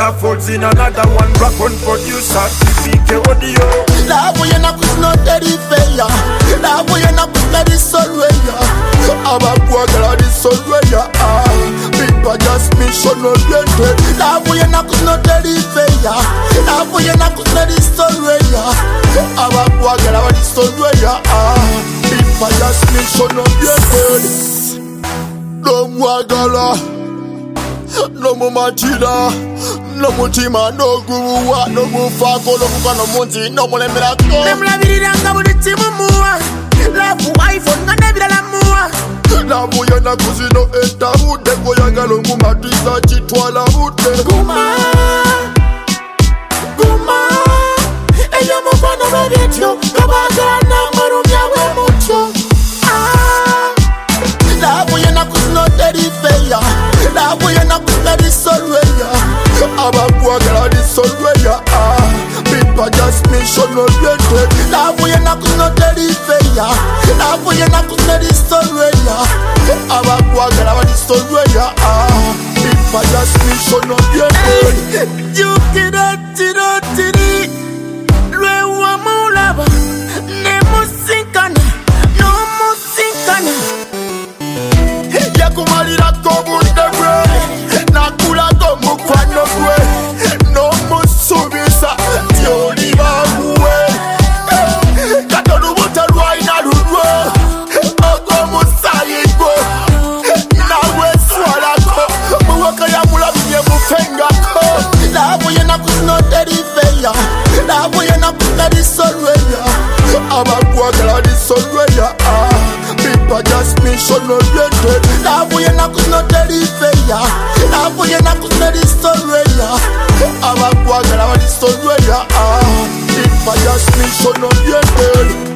another folds in another one. Rock on producer, TPK audio. La voy a no terifeya. La voy a na disolveya. Abakuagala disolveya. People just mission oriented. La voy a no terifeya. La voy a na disolveya. Abakuagala disolveya. People just mission oriented. No mwagala, no mumachida, no mutima, no guruwa, no mufako, no muka, no munzi, no mulemerako. Nemla viriranga buliti mumuwa. Lafu iPhone nga nebira la muwa. La buya na kuzino enta bude, koyagala ngumatiza chitwala bude. Guma, guma, eyo mufano bebyetyo, kabagana marumya we mucho. La buya na kuzino terifeya. La buya na kuzino disolveya. Abakuagala disolveya. People just mission oriented. La buya na kuzino terifeya. La buya na kuzino disolveya. Abakuagala disolveya. People just mission oriented. You kidati, lwe wa mulaba, ne musinkana, no musinkana. Yakumalira kobunde gwe, nakula mukwano gwe, no musubisa tyoli baguwe. Katono buta lwaina lulwo, ogw'omusayi gwo, nawe swalako, muwaka yamulabye mufengako. Laavu yena kuzino terifeya, laavu yena kuzino disolveya, abakwagala disolveya. People just mission oriented. La voy na kuzino terifeya. La voy na kuzino disolveya. Abakuagala disolveya. People just mission oriented.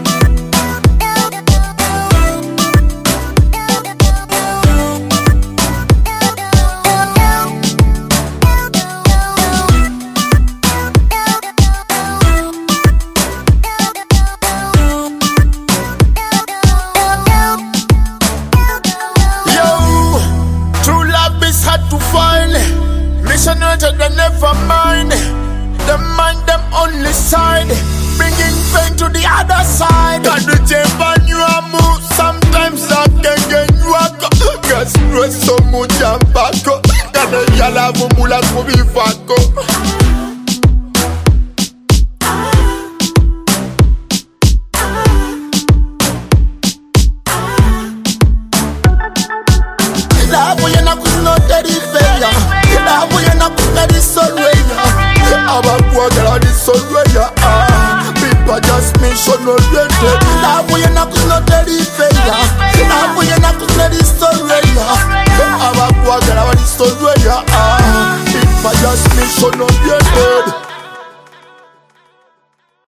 Mission oriented, they never mind. Them mind them only side, bringing pain to the other side. Got the chamber you a move, sometimes I can get you a go. Cause you are so much and back up. Got the yala mumula kubi fako. La voy na kuzino terifeya. La voy na kuzino disolveya. Abakuagala disolveya. People just mission oriented. La voy na kuzino terifeya. La voy na kuzino disolveya. Abakuagala disolveya. People just mission oriented.